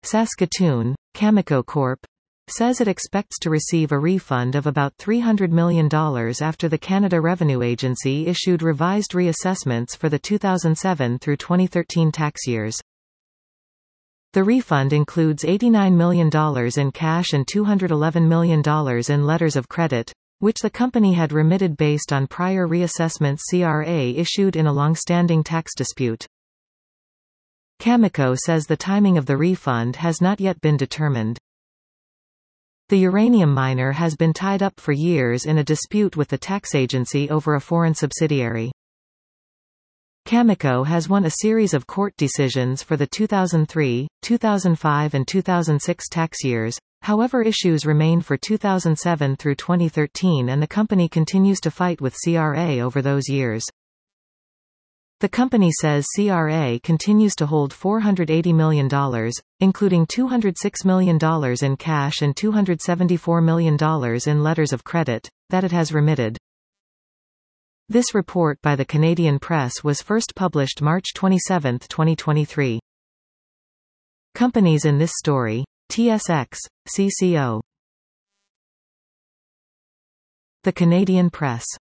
Saskatoon, Cameco Corp. says it expects to receive a refund of about $300 million after the Canada Revenue Agency issued revised reassessments for the 2007 through 2013 tax years. The refund includes $89 million in cash and $211 million in letters of credit, which the company had remitted based on prior reassessments CRA issued in a long-standing tax dispute. Cameco says the timing of the refund has not yet been determined. The uranium miner has been tied up for years in a dispute with the tax agency over a foreign subsidiary. Cameco has won a series of court decisions for the 2003, 2005 and 2006 tax years, however issues remain for 2007 through 2013 and the company continues to fight with CRA over those years. The company says CRA continues to hold $480 million, including $206 million in cash and $274 million in letters of credit, that it has remitted. This report by the Canadian Press was first published March 27, 2023. Companies in this story: TSX, CCO. The Canadian Press.